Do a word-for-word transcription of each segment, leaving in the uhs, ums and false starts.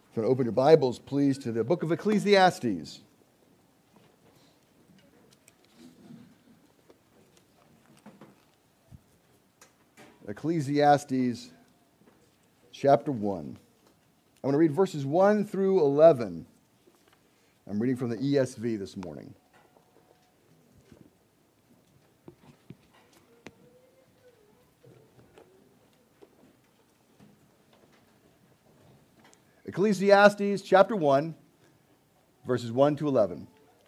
If you want to open your Bibles, please, to the book of Ecclesiastes. Ecclesiastes chapter one. I'm going to read verses one through eleven. I'm reading from the E S V this morning. Ecclesiastes chapter one, verses one to eleven.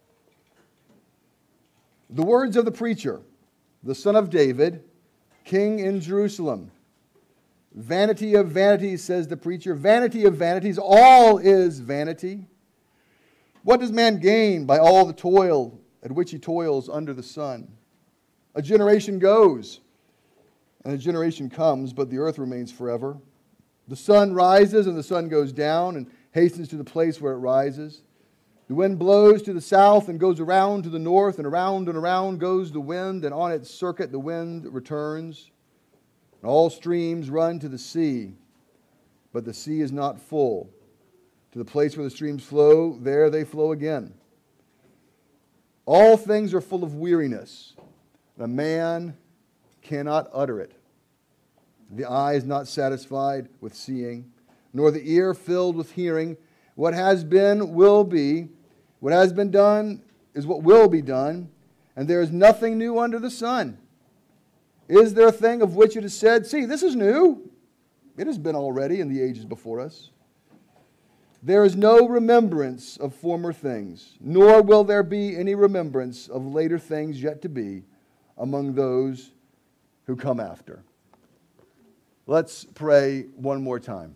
The words of the preacher, the son of David, king in Jerusalem. Vanity of vanities, says the preacher. Vanity of vanities, all is vanity. What does man gain by all the toil at which he toils under the sun? A generation goes, and a generation comes, but the earth remains forever. The sun rises and the sun goes down and hastens to the place where it rises. The wind blows to the south and goes around to the north, and around and around goes the wind, and on its circuit the wind returns. And all streams run to the sea, but the sea is not full. To the place where the streams flow, there they flow again. All things are full of weariness, and a man cannot utter it. The eye is not satisfied with seeing, nor the ear filled with hearing. What has been will be. What has been done is what will be done, and there is nothing new under the sun. Is there a thing of which it is said, see, this is new? It has been already in the ages before us. There is no remembrance of former things, nor will there be any remembrance of later things yet to be among those who come after. Let's pray one more time.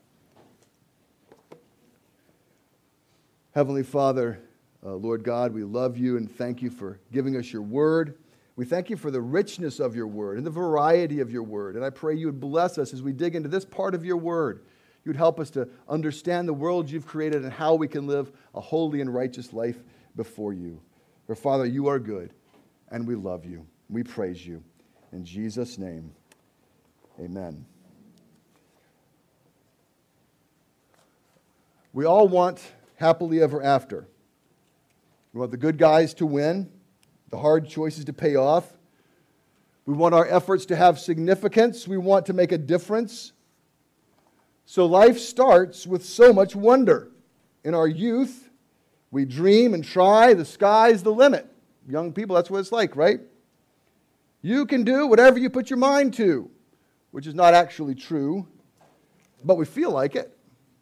Heavenly Father, uh, Lord God, we love you and thank you for giving us your word. We thank you for the richness of your word and the variety of your word. And I pray you would bless us as we dig into this part of your word. You would help us to understand the world you've created and how we can live a holy and righteous life before you. For Father, you are good and we love you. We praise you. In Jesus' name, amen. We all want happily ever after. We want the good guys to win, the hard choices to pay off. We want our efforts to have significance. We want to make a difference. So life starts with so much wonder. In our youth, we dream and try. The sky's the limit. Young people, that's what it's like, right? You can do whatever you put your mind to, which is not actually true, but we feel like it.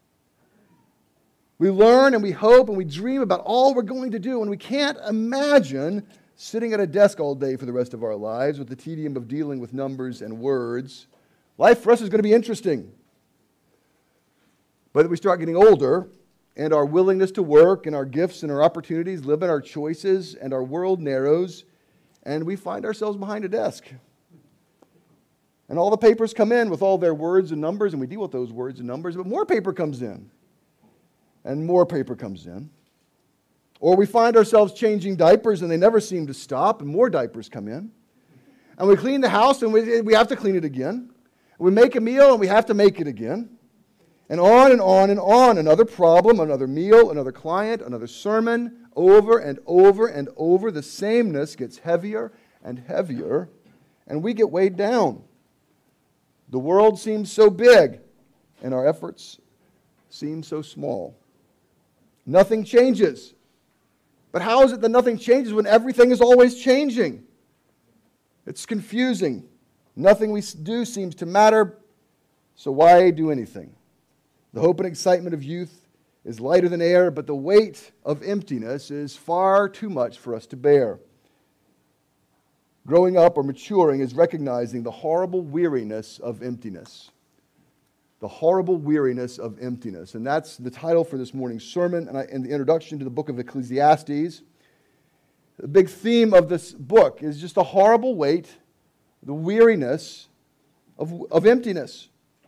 We learn and we hope and we dream about all we're going to do, and we can't imagine sitting at a desk all day for the rest of our lives with the tedium of dealing with numbers and words. Life for us is going to be interesting. But we start getting older, and our willingness to work and our gifts and our opportunities limit our choices, and our world narrows, and we find ourselves behind a desk. And all the papers come in with all their words and numbers, and we deal with those words and numbers, but more paper comes in, and more paper comes in. Or we find ourselves changing diapers, and they never seem to stop, and more diapers come in. And we clean the house, and we, we have to clean it again. We make a meal, and we have to make it again. And on and on and on. Another problem, another meal, another client, another sermon. Over and over and over, the sameness gets heavier and heavier, and we get weighed down. The world seems so big, and our efforts seem so small. Nothing changes. But how is it that nothing changes when everything is always changing? It's confusing. Nothing we do seems to matter, so why do anything? The hope and excitement of youth is lighter than air, but the weight of emptiness is far too much for us to bear. Growing up or maturing is recognizing the horrible weariness of emptiness. The horrible weariness of emptiness. And that's the title for this morning's sermon and, I, and the introduction to the book of Ecclesiastes. The big theme of this book is just the horrible weight, the weariness of, of emptiness.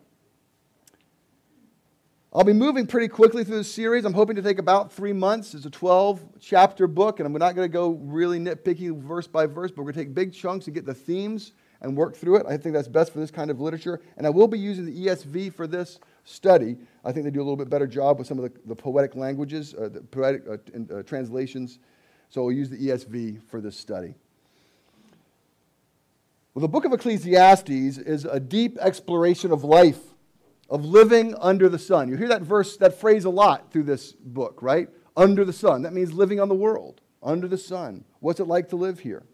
I'll be moving pretty quickly through this series. I'm hoping to take about three months. It's a twelve-chapter book, and I'm not going to go really nitpicky verse by verse, but we're going to take big chunks and get the themes and work through it. I think that's best for this kind of literature. And I will be using the E S V for this study. I think they do a little bit better job with some of the, the poetic languages, uh, the poetic uh, in, uh, translations. So we'll use the E S V for this study. Well, the book of Ecclesiastes is a deep exploration of life, of living under the sun. You hear that verse, that phrase a lot through this book, right? Under the sun. That means living on the world, under the sun. What's it like to live here?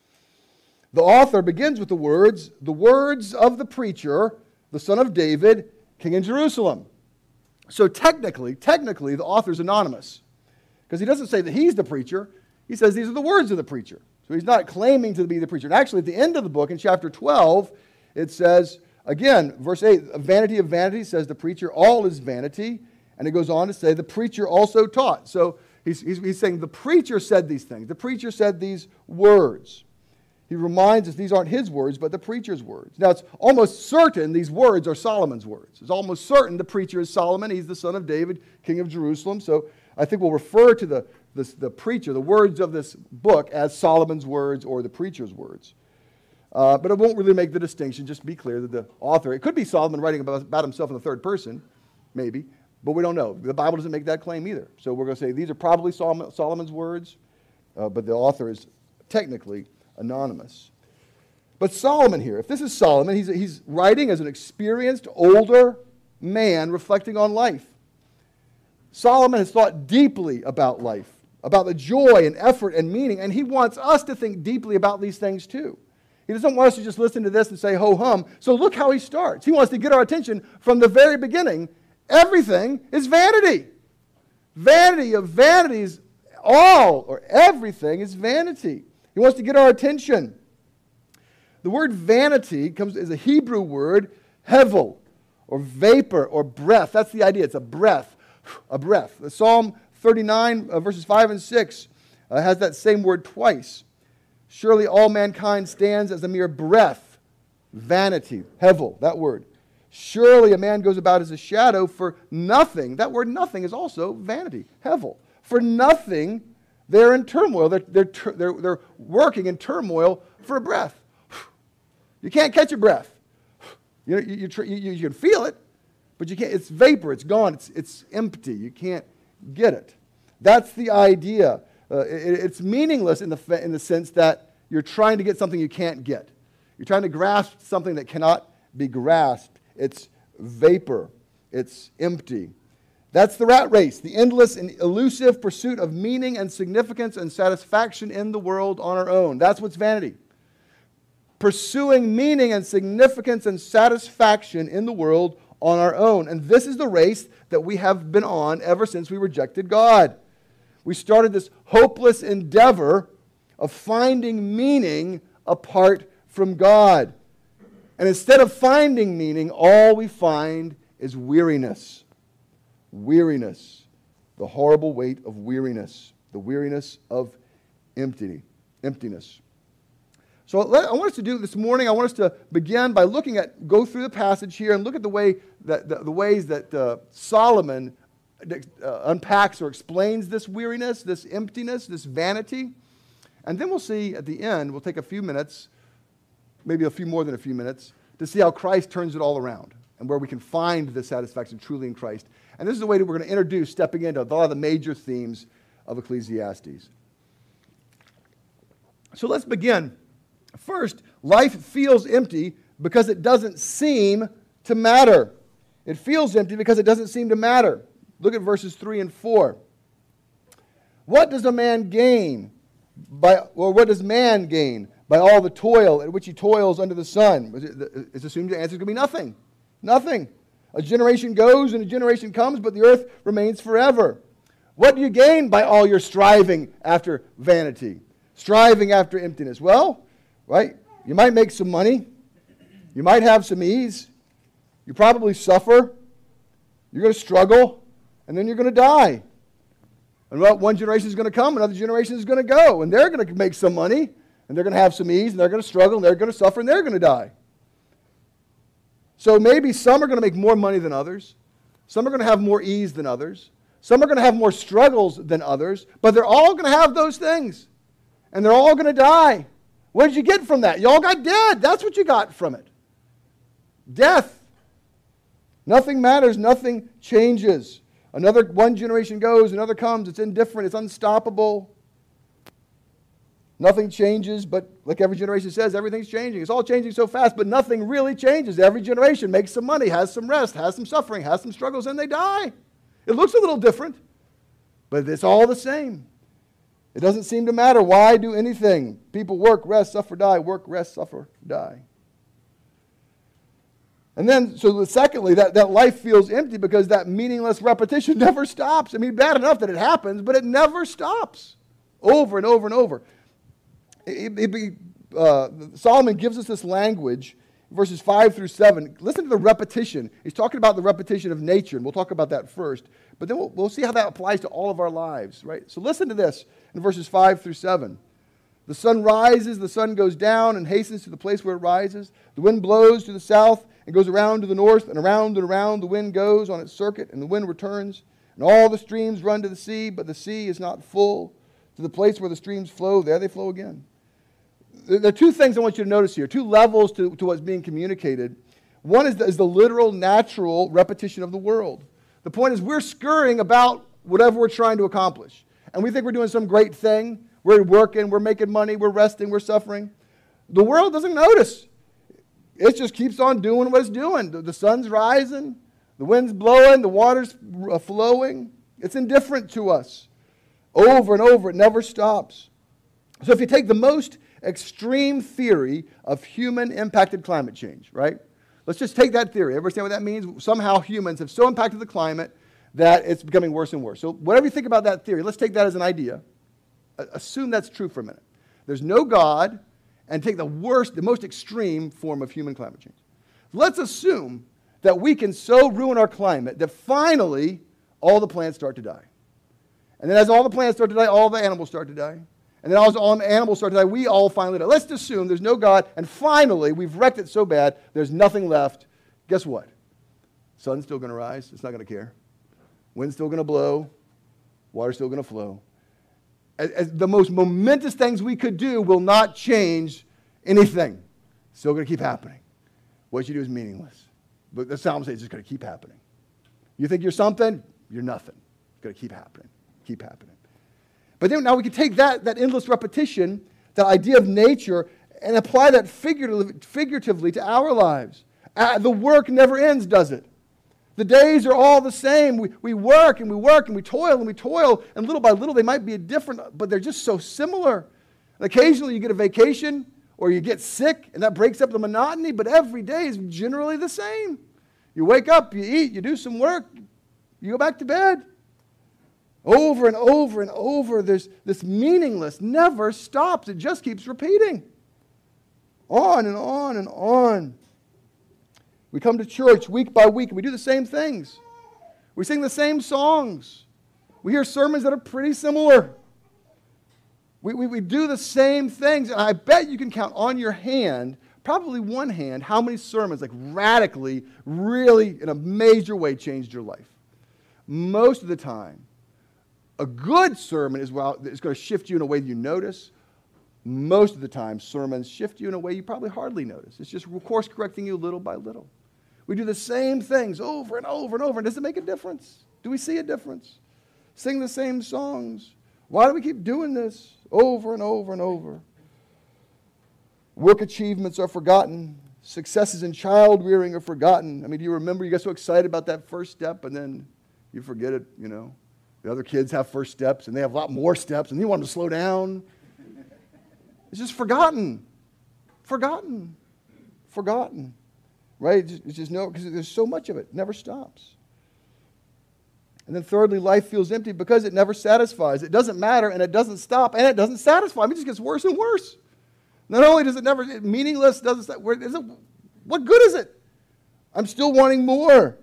The author begins with the words, the words of the preacher, the son of David, king in Jerusalem. So technically, technically, the author's anonymous. Because he doesn't say that he's the preacher. He says these are the words of the preacher. So he's not claiming to be the preacher. And actually, at the end of the book, in chapter twelve, it says, again, verse eight, vanity of vanity, says the preacher, all is vanity. And it goes on to say, the preacher also taught. So he's, he's, he's saying the preacher said these things. The preacher said these words. He reminds us these aren't his words, but the preacher's words. Now, it's almost certain these words are Solomon's words. It's almost certain the preacher is Solomon. He's the son of David, king of Jerusalem. So I think we'll refer to the This, the preacher, the words of this book, as Solomon's words or the preacher's words. Uh, but it won't really make the distinction. Just be clear that the author, it could be Solomon writing about, about himself in the third person, maybe, but we don't know. The Bible doesn't make that claim either. So we're going to say these are probably Solomon, Solomon's words, uh, but the author is technically anonymous. But Solomon here, if this is Solomon, he's, he's writing as an experienced, older man reflecting on life. Solomon has thought deeply about life, about the joy and effort and meaning, and he wants us to think deeply about these things too. He doesn't want us to just listen to this and say ho-hum. So look how he starts. He wants to get our attention from the very beginning. Everything is vanity. Vanity of vanities, all or everything is vanity. He wants to get our attention. The word vanity comes as a Hebrew word, hevel, or vapor, or breath. That's the idea. It's a breath, a breath. The Psalm thirty-nine, uh, verses five and six, uh, has that same word twice. Surely all mankind stands as a mere breath, vanity, hevel, that word. Surely a man goes about as a shadow for nothing. That word nothing is also vanity, hevel. For nothing, they're in turmoil. They're, they're, they're, they're working in turmoil for a breath. You can't catch a breath. You, you, you, you, you can feel it, but you can't. It's vapor. It's gone. It's, it's empty. You can't get it. That's the idea. Uh, it, it's meaningless in the, in the sense that you're trying to get something you can't get. You're trying to grasp something that cannot be grasped. It's vapor. It's empty. That's the rat race, the endless and elusive pursuit of meaning and significance and satisfaction in the world on our own. That's what's vanity. Pursuing meaning and significance and satisfaction in the world on our own. And this is the race that we have been on ever since we rejected God. We started this hopeless endeavor of finding meaning apart from God. And instead of finding meaning, all we find is weariness. Weariness. The horrible weight of weariness. The weariness of empty, emptiness. So I want us to do this morning, I want us to begin by looking at, go through the passage here and look at the way that the, the ways that uh, Solomon uh, unpacks or explains this weariness, this emptiness, this vanity. And then we'll see at the end, we'll take a few minutes, maybe a few more than a few minutes, to see how Christ turns it all around and where we can find this satisfaction truly in Christ. And this is the way that we're going to introduce, stepping into a lot of the major themes of Ecclesiastes. So let's begin. First, life feels empty because it doesn't seem to matter. It feels empty because it doesn't seem to matter. Look at verses three and four. What does a man gain by, or what does man gain by all the toil at which he toils under the sun? It's assumed the answer is going to be nothing. Nothing. A generation goes and a generation comes, but the earth remains forever. What do you gain by all your striving after vanity? Striving after emptiness? Well, right? You might make some money. You might have some ease. You probably suffer. You're going to struggle. And then you're going to die. And well, one generation is going to come, another generation is going to go. And they're going to make some money. And they're going to have some ease. And they're going to struggle. And they're going to suffer. And they're going to die. So maybe some are going to make more money than others. Some are going to have more ease than others. Some are going to have more struggles than others. But they're all going to have those things. And they're all going to die. What did you get from that? You all got dead. That's what you got from it. Death. Nothing matters. Nothing changes. Another one generation goes, another comes. It's indifferent. It's unstoppable. Nothing changes, but like every generation says, everything's changing. It's all changing so fast, but nothing really changes. Every generation makes some money, has some rest, has some suffering, has some struggles, and they die. It looks a little different, but it's all the same. It doesn't seem to matter. Why do anything? People work, rest, suffer, die. Work, rest, suffer, die. And then, so secondly, that, that life feels empty because that meaningless repetition never stops. I mean, bad enough that it happens, but it never stops. Over and over and over. It, it be, uh, Solomon gives us this language, verses five through seven. Listen to the repetition. He's talking about the repetition of nature, and we'll talk about that first. But then we'll, we'll see how that applies to all of our lives, right? So listen to this in verses five through seven. The sun rises, the sun goes down and hastens to the place where it rises. The wind blows to the south and goes around to the north, and around and around the wind goes on its circuit, and the wind returns. And all the streams run to the sea, but the sea is not full. To the place where the streams flow, there they flow again. There are two things I want you to notice here, two levels to, to what's being communicated. One is the, is the literal, natural repetition of the world. The point is we're scurrying about whatever we're trying to accomplish. And we think we're doing some great thing. We're working, we're making money, we're resting, we're suffering. The world doesn't notice. It just keeps on doing what it's doing. The, the sun's rising, the wind's blowing, the water's flowing. It's indifferent to us. Over and over, it never stops. So if you take the most extreme theory of human-impacted climate change, right? Let's just take that theory. Understand what that means? Somehow humans have so impacted the climate that it's becoming worse and worse. So whatever you think about that theory, let's take that as an idea. Assume that's true for a minute. There's no God, and take the worst, the most extreme form of human climate change. Let's assume that we can so ruin our climate that finally all the plants start to die. And then as all the plants start to die, all the animals start to die. And then as all the animals start to die, we all finally die. Let's assume there's no God, and finally we've wrecked it so bad, there's nothing left. Guess what? Sun's still going to rise. It's not going to care. Wind's still going to blow. Water's still going to flow. As, as the most momentous things we could do will not change anything. It's still going to keep happening. What you do is meaningless. But the Psalm says it's just going to keep happening. You think you're something? You're nothing. It's going to keep happening. Keep happening. But then now we can take that, that endless repetition, that idea of nature, and apply that figuratively, figuratively to our lives. Uh, the work never ends, does it? The days are all the same. We, we work and we work and we toil and we toil, and little by little they might be different, but they're just so similar. And occasionally you get a vacation or you get sick, and that breaks up the monotony, but every day is generally the same. You wake up, you eat, you do some work, you go back to bed. Over and over and over, there's this meaningless, never stops. It just keeps repeating. On and on and on. We come to church week by week, and we do the same things. We sing the same songs. We hear sermons that are pretty similar. We, we, we do the same things. And I bet you can count on your hand, probably one hand, how many sermons like radically, really, in a major way changed your life. Most of the time, a good sermon is, well, is going to shift you in a way you notice. Most of the time, sermons shift you in a way you probably hardly notice. It's just course correcting you little by little. We do the same things over and over and over. And does it make a difference? Do we see a difference? Sing the same songs. Why do we keep doing this over and over and over? Work achievements are forgotten. Successes in child rearing are forgotten. I mean, do you remember you got so excited about that first step and then you forget it, you know? The other kids have first steps, and they have a lot more steps, and you want them to slow down. It's just forgotten. Forgotten. Forgotten. Right? It's just, it's just no, because there's so much of it. It never stops. And then thirdly, life feels empty because it never satisfies. It doesn't matter, and it doesn't stop, and it doesn't satisfy. I mean, it just gets worse and worse. Not only does it never, it meaningless, doesn't, where, is it, what good is it? I'm still wanting more.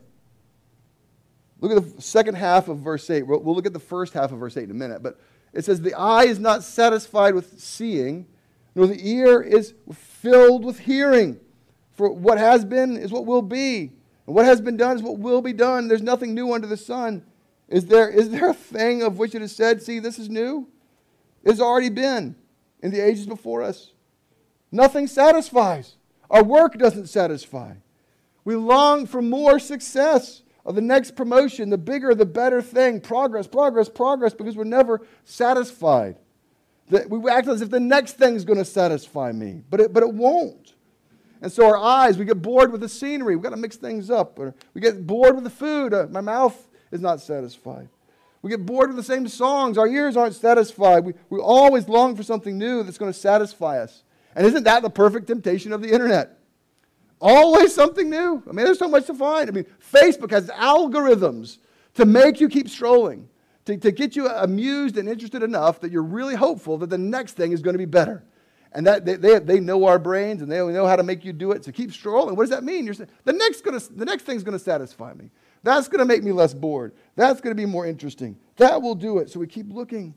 Look at the second half of verse eight. We'll, we'll look at the first half of verse eight in a minute. But it says, the eye is not satisfied with seeing, nor the ear is filled with hearing. For what has been is what will be. And what has been done is what will be done. There's nothing new under the sun. Is there, is there a thing of which it is said, see, this is new? It's already been in the ages before us. Nothing satisfies. Our work doesn't satisfy. We long for more success, of the next promotion, the bigger, the better thing, progress, progress, progress, because we're never satisfied. That we act as if the next thing is going to satisfy me, but it, but it won't. And so our eyes, we get bored with the scenery. We've got to mix things up. Or we get bored with the food. Uh, my mouth is not satisfied. We get bored with the same songs. Our ears aren't satisfied. We, we always long for something new that's going to satisfy us. And isn't that the perfect temptation of the internet? Always something new. I mean, there's so much to find. I mean, Facebook has algorithms to make you keep strolling, to, to get you amused and interested enough that you're really hopeful that the next thing is going to be better. And that they, they, they know our brains, and they know how to make you do it. So keep strolling. What does that mean? You're saying, the next gonna, the next thing's going to satisfy me. That's going to make me less bored. That's going to be more interesting. That will do it. So we keep looking.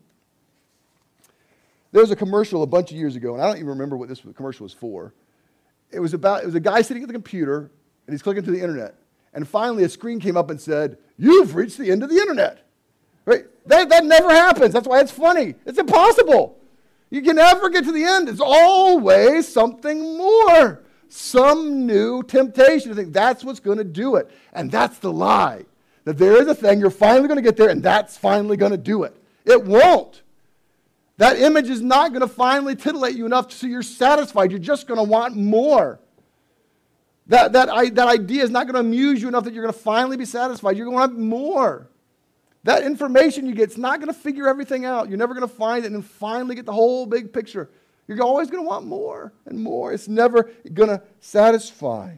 There was a commercial a bunch of years ago, and I don't even remember what this commercial was for. It was about, it was a guy sitting at the computer, and he's clicking to the internet. And finally a screen came up and said, "You've reached the end of the internet." Right? That, that never happens. That's why it's funny. It's impossible. You can never get to the end. It's always something more. Some new temptation to think that's what's going to do it. And that's the lie. That there is a thing, you're finally going to get there, and that's finally going to do it. It won't. That image is not going to finally titillate you enough so you're satisfied. You're just going to want more. That, that, I, that idea is not going to amuse you enough that you're going to finally be satisfied. You're going to want more. That information you get, it's not going to figure everything out. You're never going to find it and finally get the whole big picture. You're always going to want more and more. It's never going to satisfy.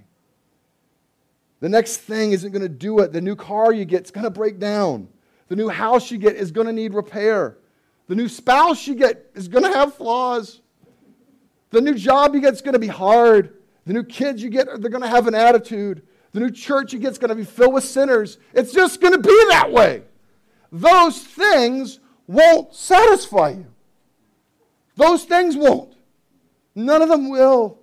The next thing isn't going to do it. The new car you get is going to break down. The new house you get is going to need repair. The new spouse you get is going to have flaws. The new job you get is going to be hard. The new kids you get, they're going to have an attitude. The new church you get is going to be filled with sinners. It's just going to be that way. Those things won't satisfy you. Those things won't. None of them will.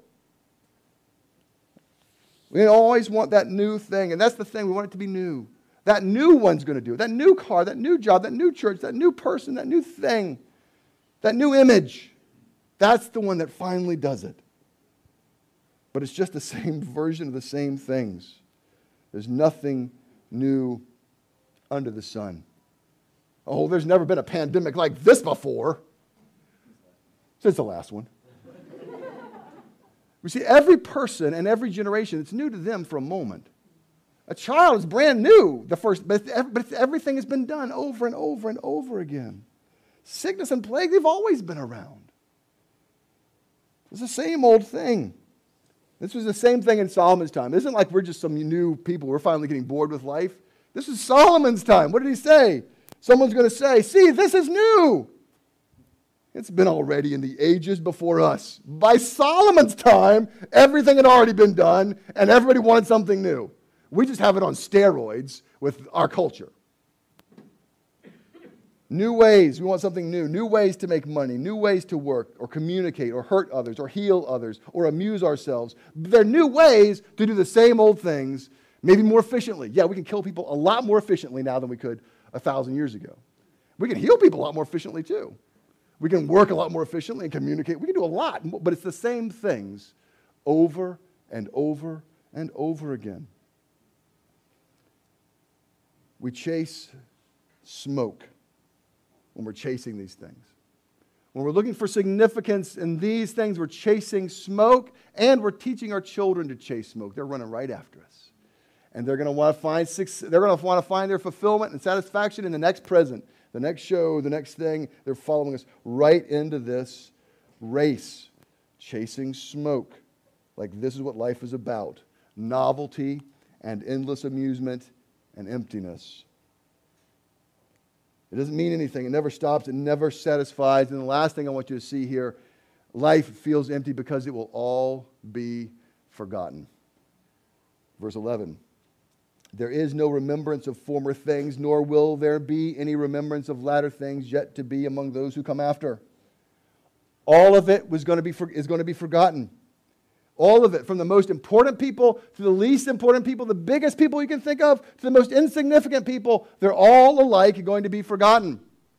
We always want that new thing, and that's the thing. We want it to be new. That new one's going to do it. That new car, that new job, that new church, that new person, that new thing, that new image. That's the one that finally does it. But it's just the same version of the same things. There's nothing new under the sun. Oh, there's never been a pandemic like this before. Since the last one. We see every person and every generation, it's new to them for a moment. A child is brand new, the first, but, but everything has been done over and over and over again. Sickness and plague, they've always been around. It's the same old thing. This was the same thing in Solomon's time. It isn't like we're just some new people. We're finally getting bored with life. This is Solomon's time. What did he say? Someone's going to say, "See, this is new." It's been already in the ages before us. By Solomon's time, everything had already been done, and everybody wanted something new. We just have it on steroids with our culture. New ways, we want something new. New ways to make money, new ways to work or communicate or hurt others or heal others or amuse ourselves. They're new ways to do the same old things, maybe more efficiently. Yeah, we can kill people a lot more efficiently now than we could a thousand years ago. We can heal people a lot more efficiently too. We can work a lot more efficiently and communicate. We can do a lot, but it's the same things over and over and over again. We chase smoke when we're chasing these things. When we're looking for significance in these things, we're chasing smoke, and we're teaching our children to chase smoke. They're running right after us. And they're going to want to find six, they're going to want to find their fulfillment and satisfaction in the next present, the next show, the next thing. They're following us right into this race, chasing smoke. Like this is what life is about. Novelty and endless amusement and emptiness. It doesn't mean anything. It never stops. It never satisfies. And the last thing I want you to see here, life feels empty because it will all be forgotten. Verse eleven. There is no remembrance of former things, nor will there be any remembrance of latter things yet to be among those who come after. All of it was going to be for, is going to be forgotten. All of it, from the most important people to the least important people, the biggest people you can think of to the most insignificant people, they're all alike going to be forgotten.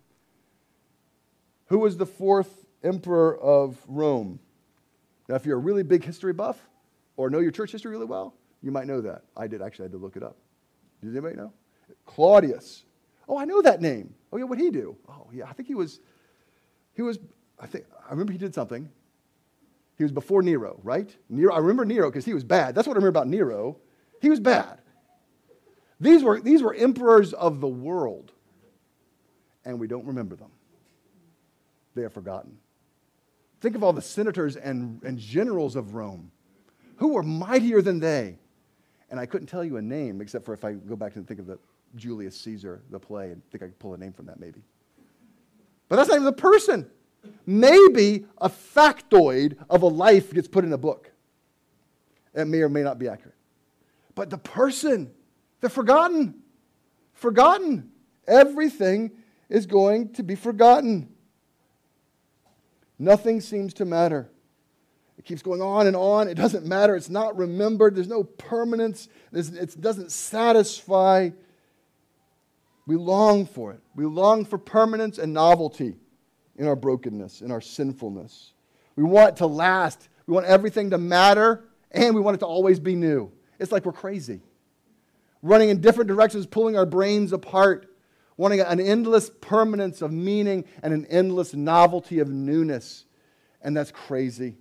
Who was the fourth emperor of Rome? Now, if you're a really big history buff or know your church history really well, You might know that. I did. Actually, I had to look it up. Does anybody know? Claudius. Oh, I know that name. Oh, yeah, what'd he do? Oh, yeah, I think he was, he was, I think, I remember he did something. He was before Nero, right? Nero. I remember Nero because he was bad. That's what I remember about Nero. He was bad. These were, these were emperors of the world, and we don't remember them. They are forgotten. Think of all the senators and, and generals of Rome who were mightier than they. And I couldn't tell you a name, except for if I go back and think of the Julius Caesar, the play, and think I could pull a name from that maybe. But that's not even the person. Maybe a factoid of a life gets put in a book. It may or may not be accurate. But the person, they're forgotten. Forgotten. Everything is going to be forgotten. Nothing seems to matter. It keeps going on and on. It doesn't matter. It's not remembered. There's no permanence. There's, it doesn't satisfy. We long for it. We long for permanence and novelty in our brokenness, in our sinfulness. We want it to last. We want everything to matter, and we want it to always be new. It's like we're crazy. Running in different directions, pulling our brains apart, wanting an endless permanence of meaning and an endless novelty of newness. And that's crazy.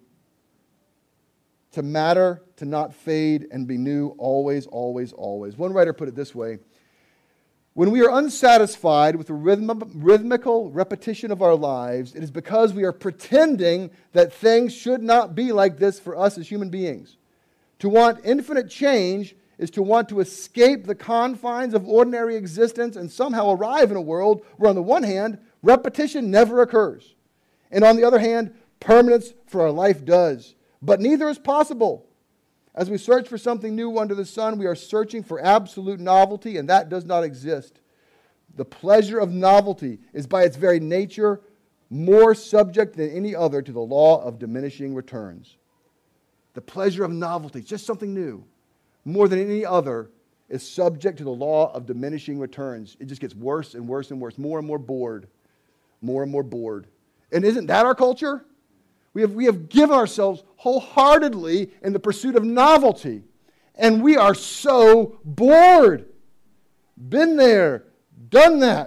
To matter, to not fade, and be new always, always, always. One writer put it this way: when we are unsatisfied with the rhythm, rhythmical repetition of our lives, it is because we are pretending that things should not be like this for us as human beings. To want infinite change is to want to escape the confines of ordinary existence and somehow arrive in a world where, on the one hand, repetition never occurs, and on the other hand, permanence for our life does. But neither is possible. As we search for something new under the sun, we are searching for absolute novelty, and that does not exist. The pleasure of novelty is by its very nature more subject than any other to the law of diminishing returns. The pleasure of novelty, just something new, more than any other, is subject to the law of diminishing returns. It just gets worse and worse and worse, more and more bored, more and more bored. And isn't that our culture? We have, we have given ourselves wholeheartedly in the pursuit of novelty, and we are so bored. Been there, done that.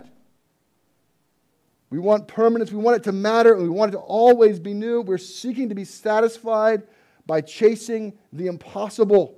We want permanence, we want it to matter, and we want it to always be new. We're seeking to be satisfied by chasing the impossible.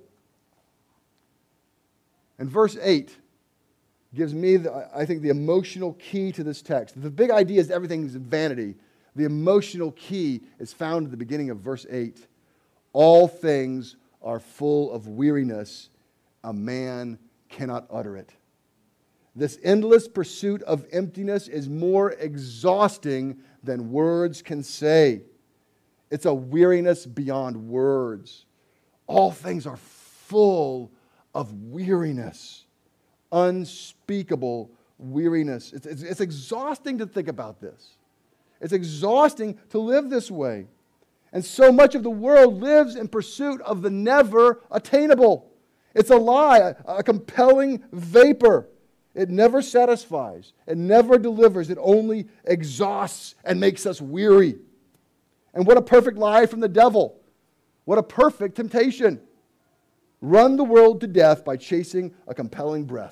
And verse eight gives me, the, I think, the emotional key to this text. The big idea is everything is vanity. The emotional key is found at the beginning of verse eight. All things are full of weariness. A man cannot utter it. This endless pursuit of emptiness is more exhausting than words can say. It's a weariness beyond words. All things are full of weariness. Unspeakable weariness. It's, it's, it's exhausting to think about this. It's exhausting to live this way. And so much of the world lives in pursuit of the never attainable. It's a lie, a, a compelling vapor. It never satisfies. It never delivers. It only exhausts and makes us weary. And what a perfect lie from the devil. What a perfect temptation. Run the world to death by chasing a compelling breath.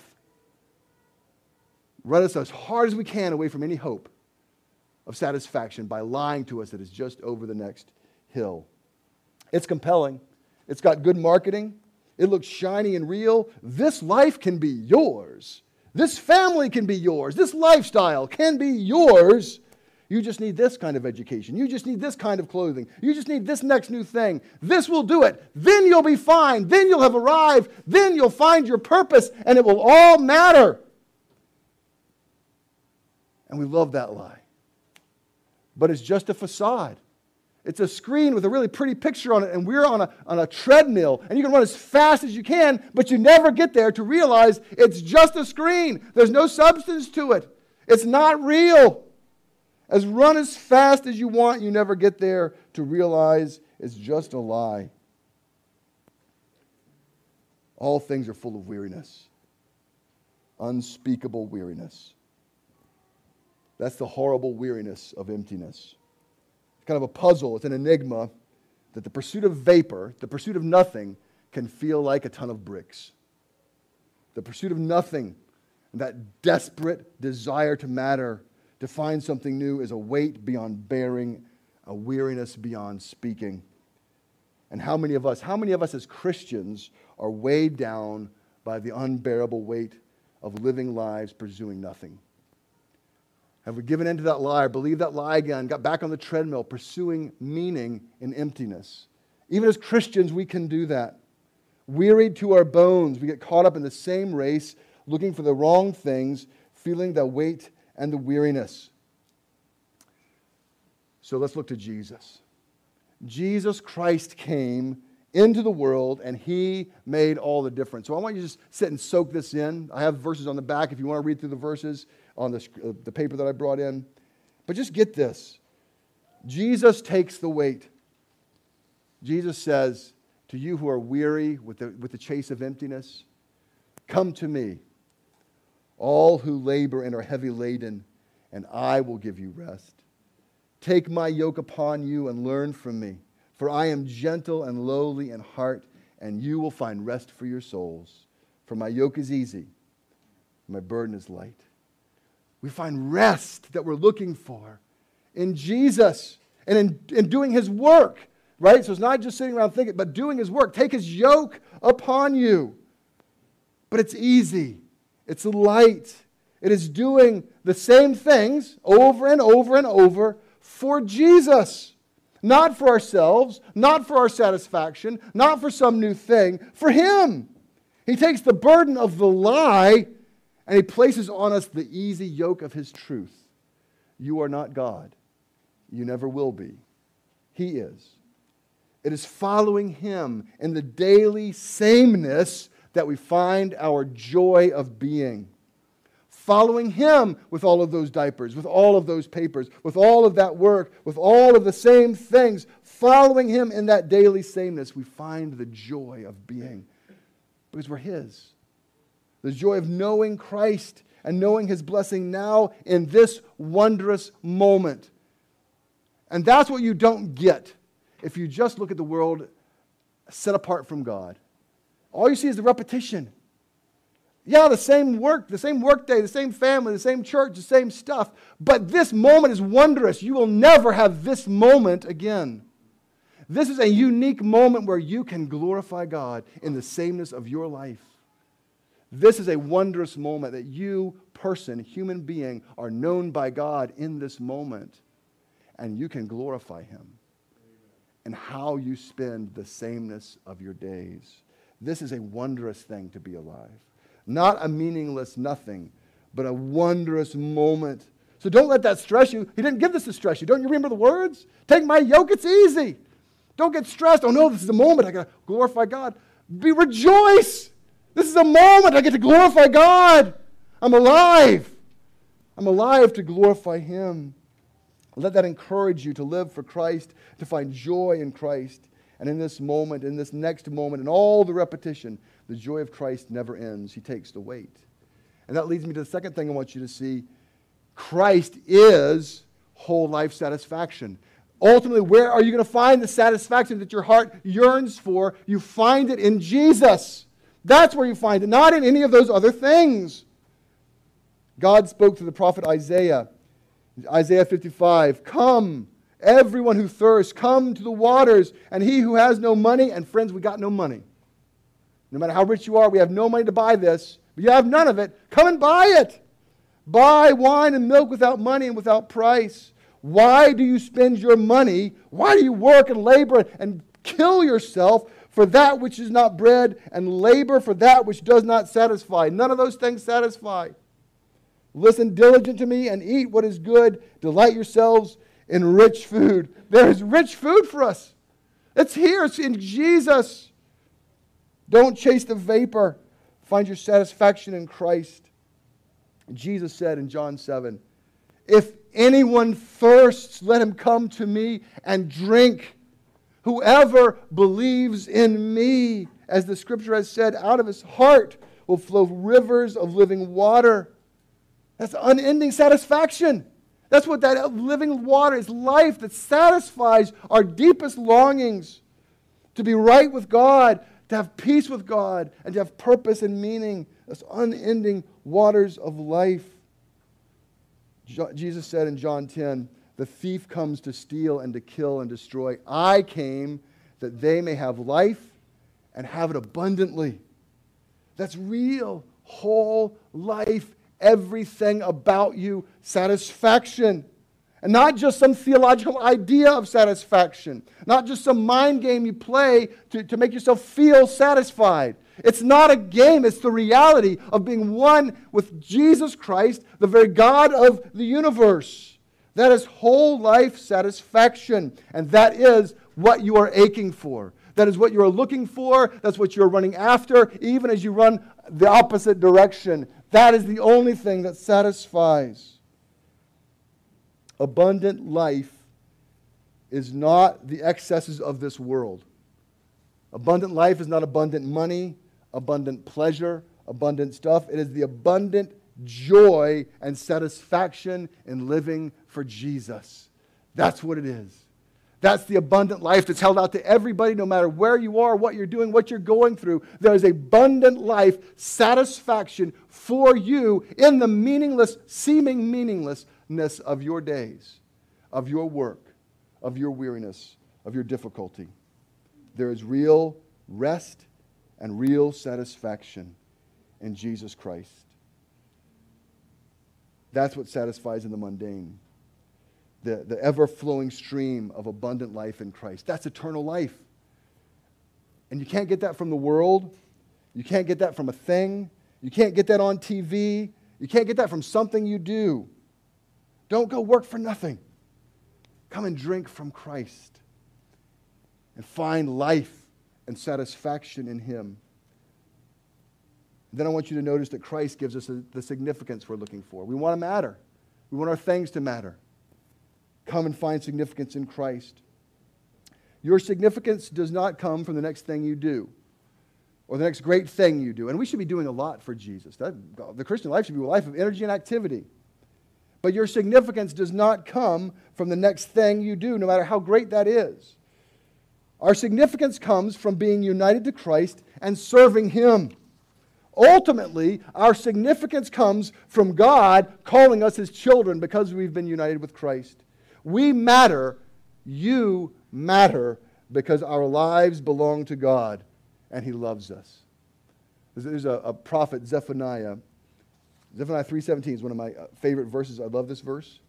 Run us as hard as we can away from any hope of satisfaction by lying to us that it's just over the next hill. It's compelling. It's got good marketing. It looks shiny and real. This life can be yours. This family can be yours. This lifestyle can be yours. You just need this kind of education. You just need this kind of clothing. You just need this next new thing. This will do it. Then you'll be fine. Then you'll have arrived. Then you'll find your purpose, and it will all matter. And we love that lie. But it's just a facade. It's a screen with a really pretty picture on it, and we're on a, on a treadmill, and you can run as fast as you can, but you never get there to realize it's just a screen. There's no substance to it. It's not real. As run as fast as you want, you never get there to realize it's just a lie. All things are full of weariness. Unspeakable weariness. That's the horrible weariness of emptiness. It's kind of a puzzle. It's an enigma that the pursuit of vapor, the pursuit of nothing, can feel like a ton of bricks. The pursuit of nothing, and that desperate desire to matter, to find something new, is a weight beyond bearing, a weariness beyond speaking. And how many of us, how many of us as Christians are weighed down by the unbearable weight of living lives pursuing nothing? Have we given in to that lie, or believed that lie again, got back on the treadmill, pursuing meaning in emptiness? Even as Christians, we can do that. Wearied to our bones, we get caught up in the same race, looking for the wrong things, feeling the weight and the weariness. So let's look to Jesus. Jesus Christ came into the world, and He made all the difference. So I want you to just sit and soak this in. I have verses on the back if you want to read through the verses on the, uh, the paper that I brought in. But just get this. Jesus takes the weight. Jesus says, to you who are weary with the, with the chase of emptiness, come to me, all who labor and are heavy laden, and I will give you rest. Take my yoke upon you and learn from me, for I am gentle and lowly in heart, and you will find rest for your souls. For my yoke is easy, my burden is light. We find rest that we're looking for in Jesus and in, in doing His work. Right? So it's not just sitting around thinking, but doing His work. Take His yoke upon you. But it's easy. It's light. It is doing the same things over and over and over for Jesus. Not for ourselves, not for our satisfaction, not for some new thing, for Him. He takes the burden of the lie and He places on us the easy yoke of His truth. You are not God. You never will be. He is. It is following Him in the daily sameness that we find our joy of being. Following Him with all of those diapers, with all of those papers, with all of that work, with all of the same things. Following Him in that daily sameness, we find the joy of being. Because we're His. The joy of knowing Christ and knowing His blessing now in this wondrous moment. And that's what you don't get if you just look at the world set apart from God. All you see is the repetition. Yeah, the same work, the same work day, the same family, the same church, the same stuff. But this moment is wondrous. You will never have this moment again. This is a unique moment where you can glorify God in the sameness of your life. This is a wondrous moment that you, person, human being, are known by God in this moment. And you can glorify Him. And how you spend the sameness of your days. This is a wondrous thing to be alive. Not a meaningless nothing, but a wondrous moment. So don't let that stress you. He didn't give this to stress you. Don't you remember the words? Take my yoke, it's easy. Don't get stressed. Oh no, this is the moment I got to glorify God. Be rejoice. This is a moment I get to glorify God. I'm alive. I'm alive to glorify Him. Let that encourage you to live for Christ, to find joy in Christ. And in this moment, in this next moment, in all the repetition, the joy of Christ never ends. He takes the weight. And that leads me to the second thing I want you to see. Christ is whole life satisfaction. Ultimately, where are you going to find the satisfaction that your heart yearns for? You find it in Jesus. That's where you find it, not in any of those other things. God spoke to the prophet Isaiah. Isaiah fifty-five, come, everyone who thirsts, come to the waters, and he who has no money, and friends, we got no money. No matter how rich you are, we have no money to buy this, but you have none of it. Come and buy it. Buy wine and milk without money and without price. Why do you spend your money? Why do you work and labor and kill yourself for that which is not bread, and labor for that which does not satisfy? None of those things satisfy. Listen diligent to me and eat what is good. Delight yourselves in rich food. There is rich food for us. It's here. It's in Jesus. Don't chase the vapor. Find your satisfaction in Christ. Jesus said in John seven, if anyone thirsts, let him come to me and drink. Whoever believes in me, as the Scripture has said, out of his heart will flow rivers of living water. That's unending satisfaction. That's what that living water is, life that satisfies our deepest longings. To be right with God, to have peace with God, and to have purpose and meaning, those unending waters of life. Jesus said in John ten, the thief comes to steal and to kill and destroy. I came that they may have life and have it abundantly. That's real, whole life, everything about you, satisfaction. And not just some theological idea of satisfaction. Not just some mind game you play to, to make yourself feel satisfied. It's not a game. It's the reality of being one with Jesus Christ, the very God of the universe. That is whole life satisfaction. And that is what you are aching for. That is what you are looking for. That's what you're running after, even as you run the opposite direction. That is the only thing that satisfies. Abundant life is not the excesses of this world. Abundant life is not abundant money, abundant pleasure, abundant stuff. It is the abundant joy and satisfaction in living for Jesus. That's what it is. That's the abundant life that's held out to everybody, no matter where you are, what you're doing, what you're going through. There is abundant life, satisfaction for you in the meaningless, seeming meaninglessness of your days, of your work, of your weariness, of your difficulty. There is real rest and real satisfaction in Jesus Christ. That's what satisfies in the mundane. The, the ever-flowing stream of abundant life in Christ. That's eternal life. And you can't get that from the world. You can't get that from a thing. You can't get that on T V. You can't get that from something you do. Don't go work for nothing. Come and drink from Christ and find life and satisfaction in Him. Then I want you to notice that Christ gives us a, the significance we're looking for. We want to matter. We want our things to matter. Come and find significance in Christ. Your significance does not come from the next thing you do or the next great thing you do. And we should be doing a lot for Jesus. That, the Christian life should be a life of energy and activity. But your significance does not come from the next thing you do, no matter how great that is. Our significance comes from being united to Christ and serving Him. Ultimately, our significance comes from God calling us His children because we've been united with Christ. We matter, you matter, because our lives belong to God and He loves us. There's a, a prophet, Zephaniah. Zephaniah three seventeen is one of my favorite verses. I love this verse.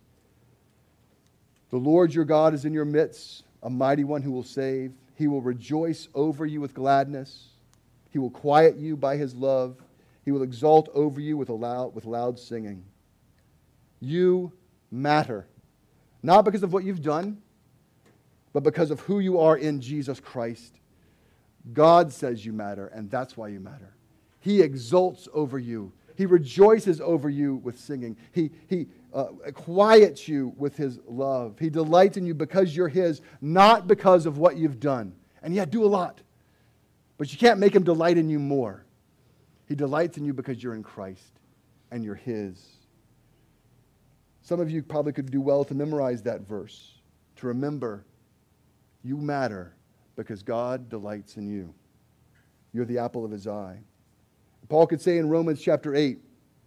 The Lord your God is in your midst, a mighty one who will save. He will rejoice over you with gladness. He will quiet you by His love. He will exalt over you with, a loud, with loud singing. You matter. Not because of what you've done, but because of who you are in Jesus Christ. God says you matter, and that's why you matter. He exults over you. He rejoices over you with singing. He, he uh, quiets you with His love. He delights in you because you're His, not because of what you've done. And yeah, do a lot. But you can't make Him delight in you more. He delights in you because you're in Christ and you're His. Some of you probably could do well to memorize that verse, to remember you matter because God delights in you. You're the apple of His eye. Paul could say in Romans chapter eight,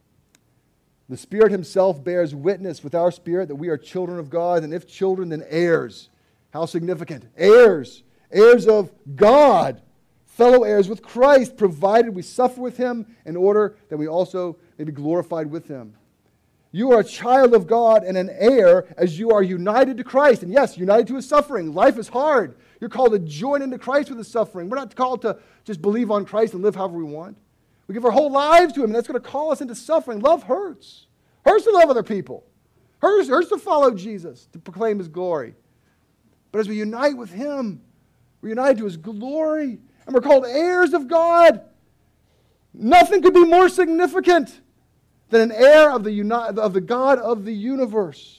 the Spirit Himself bears witness with our spirit that we are children of God, and if children, then heirs. How significant. Heirs. Heirs of God. Fellow heirs with Christ, provided we suffer with Him in order that we also may be glorified with Him. You are a child of God and an heir as you are united to Christ. And yes, united to His suffering. Life is hard. You're called to join into Christ with His suffering. We're not called to just believe on Christ and live however we want. We give our whole lives to Him, and that's going to call us into suffering. Love hurts. Hurts to love other people. Hurts, hurts to follow Jesus, to proclaim His glory. But as we unite with Him, we're united to His glory, and we're called heirs of God. Nothing could be more significant than an heir of the, uni- of the God of the universe.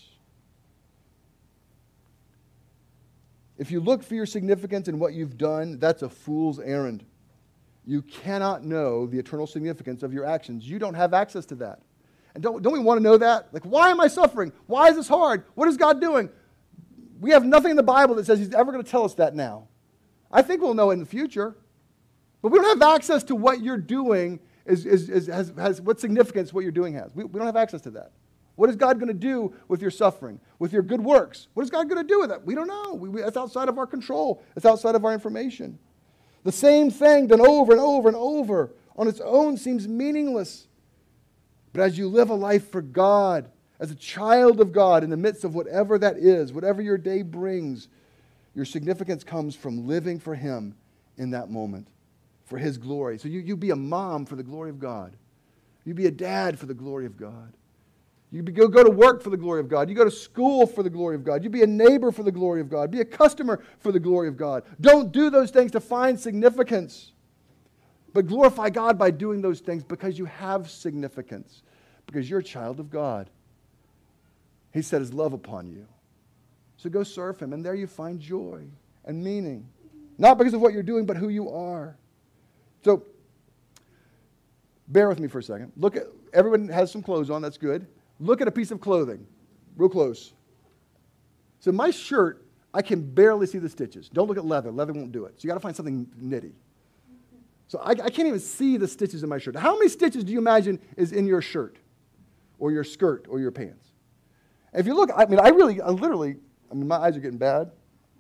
If you look for your significance in what you've done, that's a fool's errand. You cannot know the eternal significance of your actions. You don't have access to that. And don't, don't we want to know that? Like, why am I suffering? Why is this hard? What is God doing? We have nothing in the Bible that says He's ever going to tell us that now. I think we'll know in the future. But we don't have access to what you're doing, is, is, is, has, has what significance what you're doing has. We, we don't have access to that. What is God going to do with your suffering, with your good works? What is God going to do with that? We don't know. We, we, that's outside of our control. It's outside of our information. The same thing done over and over and over on its own seems meaningless. But as you live a life for God, as a child of God, in the midst of whatever that is, whatever your day brings, your significance comes from living for Him in that moment, for His glory. So you, you be a mom for the glory of God. You be a dad for the glory of God. You be, go, go to work for the glory of God. You go to school for the glory of God. You be a neighbor for the glory of God. Be a customer for the glory of God. Don't do those things to find significance, but glorify God by doing those things because you have significance, because you're a child of God. He set His love upon you. So go serve Him, and there you find joy and meaning. Not because of what you're doing, but who you are. So, bear with me for a second. Look at, everyone has some clothes on, that's good. Look at a piece of clothing, real close. So my shirt, I can barely see the stitches. Don't look at leather. Leather won't do it. So you got to find something knitty. So I, I can't even see the stitches in my shirt. How many stitches do you imagine is in your shirt or your skirt or your pants? If you look, I mean, I really, I literally, I mean, my eyes are getting bad.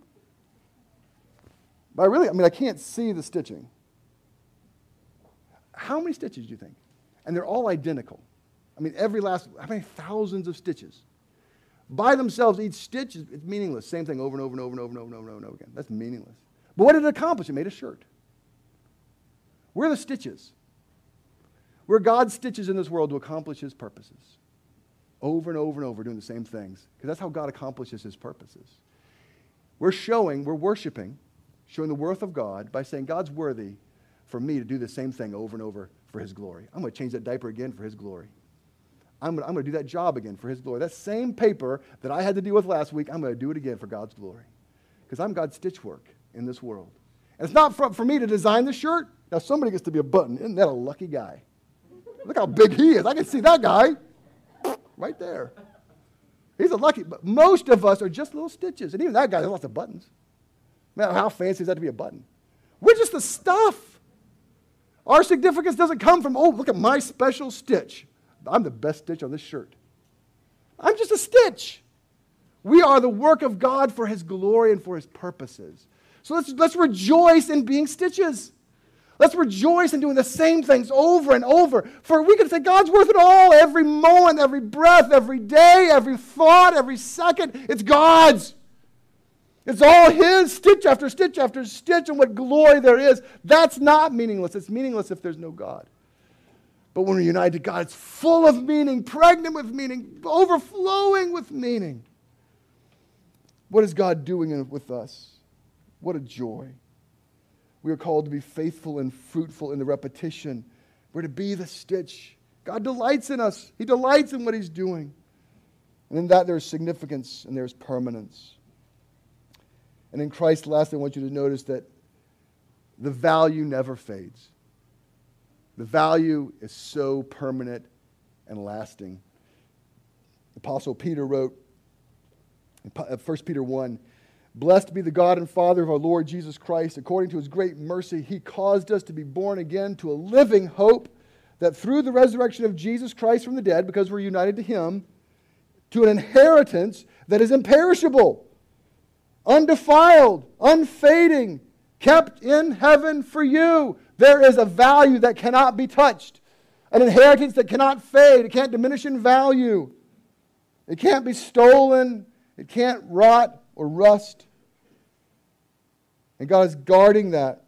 But I really, I mean, I can't see the stitching. How many stitches do you think? And they're all identical. I mean, every last, how many thousands of stitches? By themselves, each stitch is it's meaningless. Same thing over and over and over and over and over and over and over again. That's meaningless. But what did it accomplish? It made a shirt. We're the stitches. We're God's stitches in this world to accomplish His purposes. Over and over and over, doing the same things. Because that's how God accomplishes His purposes. We're showing, we're worshiping, showing the worth of God by saying, God's worthy for me to do the same thing over and over for His glory. I'm going to change that diaper again for His glory. I'm going, to, I'm going to do that job again for His glory. That same paper that I had to deal with last week, I'm going to do it again for God's glory. Because I'm God's stitch work in this world. And it's not for, for me to design the shirt. Now somebody gets to be a button. Isn't that a lucky guy? Look how big he is. I can see that guy right there. He's a lucky, but most of us are just little stitches. And even that guy has lots of buttons. Man, how fancy is that to be a button? We're just the stuff. Our significance doesn't come from, oh, look at my special stitch. I'm the best stitch on this shirt. I'm just a stitch. We are the work of God for His glory and for His purposes. So let's, let's rejoice in being stitches. Let's rejoice in doing the same things over and over. For we can say God's worth it all. Every moment, every breath, every day, every thought, every second. It's God's. It's all His, stitch after stitch after stitch, and what glory there is. That's not meaningless. It's meaningless if there's no God. But when we're united to God, it's full of meaning, pregnant with meaning, overflowing with meaning. What is God doing with us? What a joy. We are called to be faithful and fruitful in the repetition. We're to be the stitch. God delights in us. He delights in what He's doing. And in that there's significance and there's permanence. And in Christ, lastly, I want you to notice that the value never fades. The value is so permanent and lasting. Apostle Peter wrote in First Peter one, "Blessed be the God and Father of our Lord Jesus Christ. According to His great mercy, He caused us to be born again to a living hope, that through the resurrection of Jesus Christ from the dead, because we're united to Him, to an inheritance that is imperishable, undefiled, unfading, kept in heaven for you." There is a value that cannot be touched, an inheritance that cannot fade. It can't diminish in value. It can't be stolen. It can't rot or rust. And God is guarding that,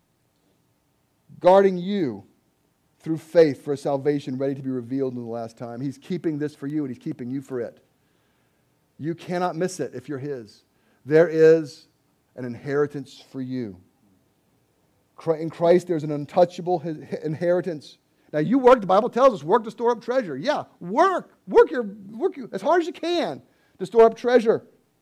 guarding you through faith for a salvation ready to be revealed in the last time. He's keeping this for you, and He's keeping you for it. You cannot miss it if you're His. There is an inheritance for you. In Christ, there's an untouchable inheritance. Now, you work, the Bible tells us, work to store up treasure. Yeah, work. Work, your, work your, as hard as you can to store up treasure.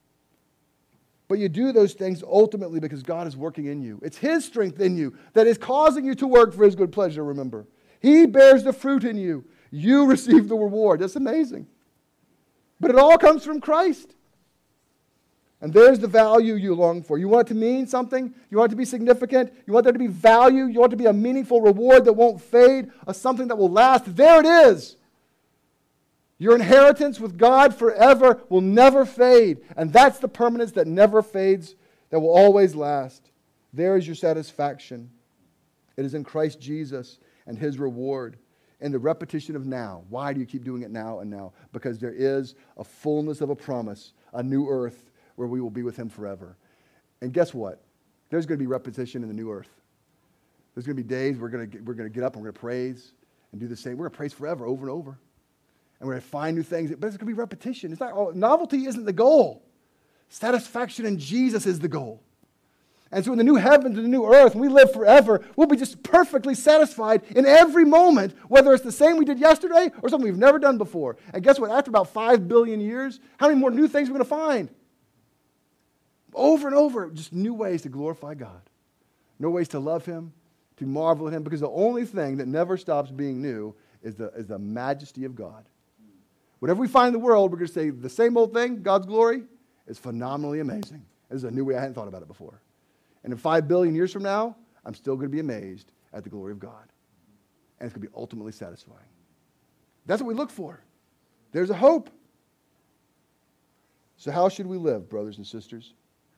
But you do those things ultimately because God is working in you. It's His strength in you that is causing you to work for His good pleasure, remember. He bears the fruit in you. You receive the reward. That's amazing. But it all comes from Christ. And there's the value you long for. You want it to mean something? You want it to be significant? You want there to be value? You want it to be a meaningful reward that won't fade? A something that will last? There it is. Your inheritance with God forever will never fade. And that's the permanence that never fades, that will always last. There is your satisfaction. It is in Christ Jesus and His reward. And the repetition of now. Why do you keep doing it now and now? Because there is a fullness of a promise, a new earth where we will be with Him forever. And guess what? There's going to be repetition in the new earth. There's going to be days we're going to, we're going to get up and we're going to praise and do the same. We're going to praise forever, over and over. And we're going to find new things. But it's going to be repetition. It's not, oh, novelty isn't the goal. Satisfaction in Jesus is the goal. And so in the new heavens and the new earth, when we live forever, we'll be just perfectly satisfied in every moment, whether it's the same we did yesterday or something we've never done before. And guess what? After about five billion years, how many more new things are we going to find? Over and over, just new ways to glorify God. New ways to love Him, to marvel at Him, because the only thing that never stops being new is the, is the majesty of God. Whatever we find in the world, we're going to say the same old thing, God's glory, is phenomenally amazing. This is a new way I hadn't thought about it before. And in five billion years from now, I'm still going to be amazed at the glory of God. And it's going to be ultimately satisfying. That's what we look for. There's a hope. So how should we live, brothers and sisters?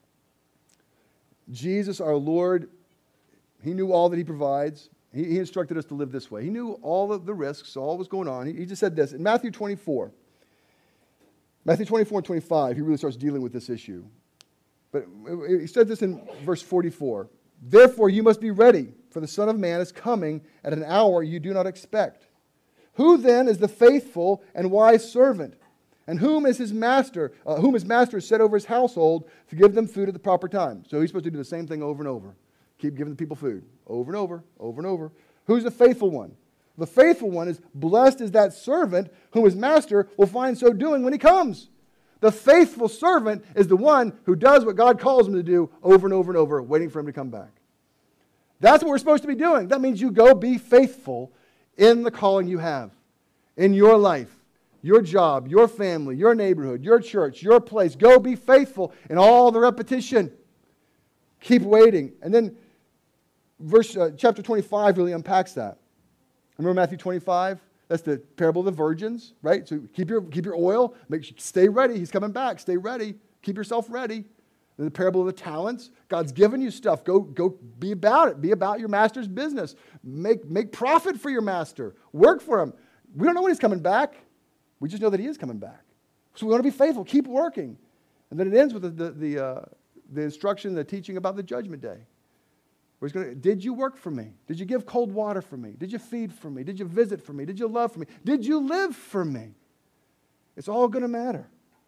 Jesus, our Lord, He knew all that He provides. He, he instructed us to live this way. He knew all of the risks, all what was going on. He, he just said this. In Matthew twenty-four, Matthew twenty-four and twenty-five, He really starts dealing with this issue. But He said this in verse forty-four. Therefore you must be ready, for the Son of Man is coming at an hour you do not expect. Who then is the faithful and wise servant? And whom is his master, uh, whom his master has set over his household to give them food at the proper time? So he's supposed to do the same thing over and over. Keep giving the people food. Over and over, over and over. Who's the faithful one? The faithful one is blessed is that servant whom his master will find so doing when he comes. The faithful servant is the one who does what God calls him to do over and over and over, waiting for him to come back. That's what we're supposed to be doing. That means you go be faithful in the calling you have, in your life, your job, your family, your neighborhood, your church, your place. Go be faithful in all the repetition. Keep waiting. And then verse uh, chapter twenty-five really unpacks that. Remember Matthew twenty-five? That's the parable of the virgins, right? So keep your keep your oil. Make sure, stay ready. He's coming back. Stay ready. Keep yourself ready. And the parable of the talents. God's given you stuff. Go go be about it. Be about your master's business. Make make profit for your master. Work for him. We don't know when he's coming back. We just know that he is coming back. So we want to be faithful. Keep working. And then it ends with the the the, uh, the instruction, the teaching about the judgment day. Where he's going to, did you work for me? Did you give cold water for me? Did you feed for me? Did you visit for me? Did you love for me? Did you live for me? It's all going to matter.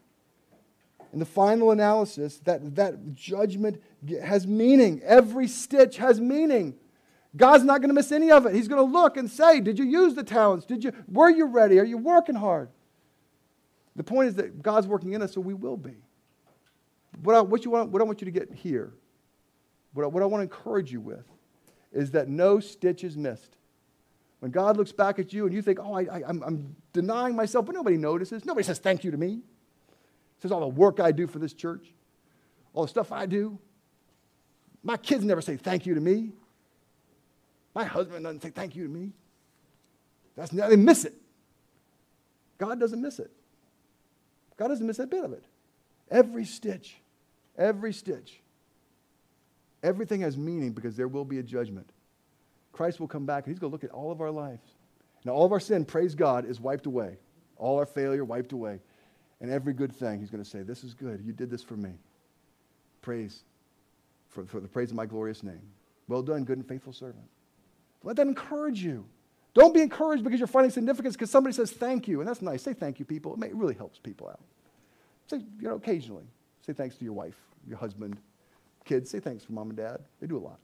In the final analysis, that, that judgment has meaning. Every stitch has meaning. God's not going to miss any of it. He's going to look and say, did you use the talents? Did you? Were you ready? Are you working hard? The point is that God's working in us, so we will be. What I, what you want, what I want you to get here, what I, what I want to encourage you with, is that no stitch is missed. When God looks back at you and you think, oh, I, I, I'm, I'm denying myself, but nobody notices. Nobody says thank you to me. Says all the work I do for this church, all the stuff I do. My kids never say thank you to me. My husband doesn't say thank you to me. That's they miss it. God doesn't miss it. God doesn't miss a bit of it. Every stitch, every stitch, everything has meaning because there will be a judgment. Christ will come back and he's going to look at all of our lives. Now all of our sin, praise God, is wiped away. All our failure wiped away. And every good thing, he's going to say, this is good. You did this for me. Praise for, for the praise of my glorious name. Well done, good and faithful servant. Let that encourage you. Don't be encouraged because you're finding significance because somebody says thank you. And that's nice. Say thank you, people. It, may, it really helps people out. Say, you know, occasionally. Say thanks to your wife, your husband, kids. Say thanks for mom and dad. They do a lot.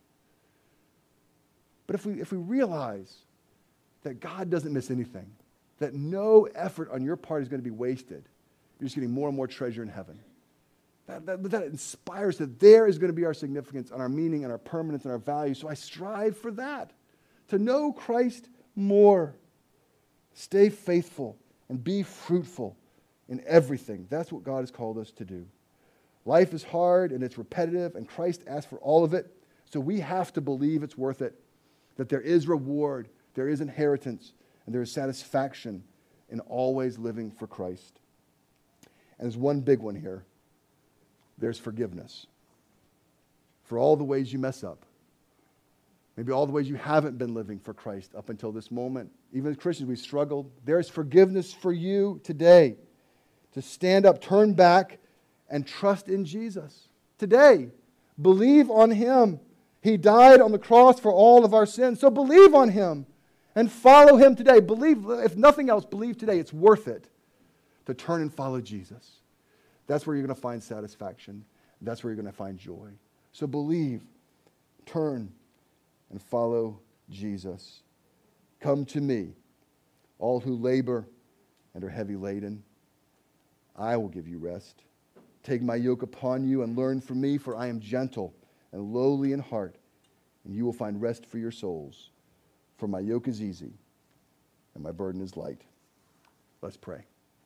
But if we if we realize that God doesn't miss anything, that no effort on your part is going to be wasted, you're just getting more and more treasure in heaven. That, that, that inspires that there is going to be our significance and our meaning and our permanence and our value. So I strive for that, to know Christ more. Stay faithful and be fruitful in everything. That's what God has called us to do. Life is hard and it's repetitive, and Christ asked for all of it. So we have to believe it's worth it, that there is reward, there is inheritance, and there is satisfaction in always living for Christ. And there's one big one here. There's forgiveness. For all the ways you mess up. Maybe all the ways you haven't been living for Christ up until this moment. Even as Christians, we've struggled. There's forgiveness for you today. To stand up, turn back, and trust in Jesus. Today, believe on Him. He died on the cross for all of our sins. So believe on Him and follow Him today. Believe, if nothing else, believe today. It's worth it to turn and follow Jesus. That's where you're going to find satisfaction. That's where you're going to find joy. So believe, turn, and follow Jesus. Come to me, all who labor and are heavy laden. I will give you rest. Take my yoke upon you and learn from me, for I am gentle and lowly in heart, and you will find rest for your souls. For my yoke is easy and my burden is light. Let's pray.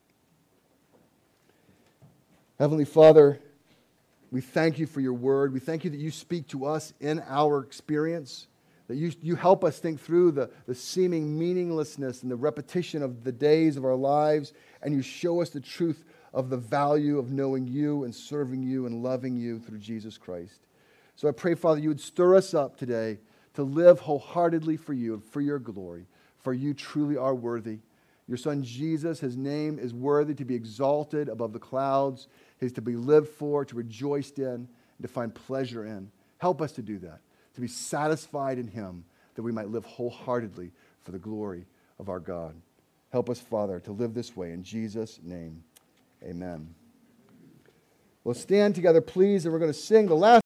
Heavenly Father, we thank you for your word. We thank you that you speak to us in our experience, that you, you help us think through the, the seeming meaninglessness and the repetition of the days of our lives, and you show us the truth of the value of knowing you and serving you and loving you through Jesus Christ. So I pray, Father, you would stir us up today to live wholeheartedly for you and for your glory, for you truly are worthy. Your Son Jesus, His name is worthy to be exalted above the clouds. He is to be lived for, to rejoice in, and to find pleasure in. Help us to do that, to be satisfied in Him, that we might live wholeheartedly for the glory of our God. Help us, Father, to live this way. In Jesus' name, amen. Well, stand together, please, and we're going to sing the last